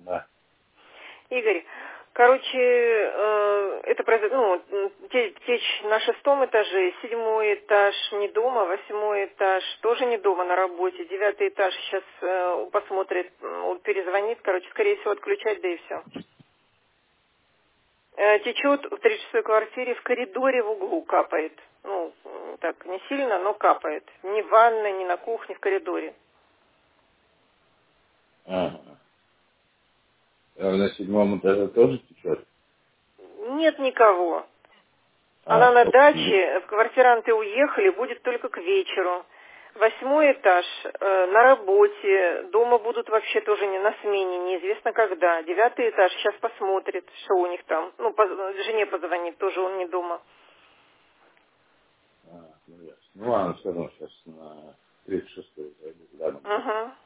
Да. Игорь, короче, это произошло, течь на 6-м этаже, 7-й этаж не дома, 8-й этаж тоже не дома на работе, 9-й этаж сейчас посмотрит, перезвонит, короче, скорее всего отключать, да и все. Течет в 36-й квартире, в коридоре в углу капает. Ну, так, не сильно, но капает. Ни в ванной, ни на кухне, в коридоре. Ага. А на 7-м этаже тоже течет? Нет никого. Она А, на только даче, квартиранты уехали, будет только к вечеру. 8-й этаж на работе, дома будут вообще тоже не на смене, неизвестно когда. 9-й этаж сейчас посмотрит, что у них там. Ну, жене позвонит, тоже он не дома. ну ясно. Ну ладно, все равно сейчас на 36-й зайду, да, Угу.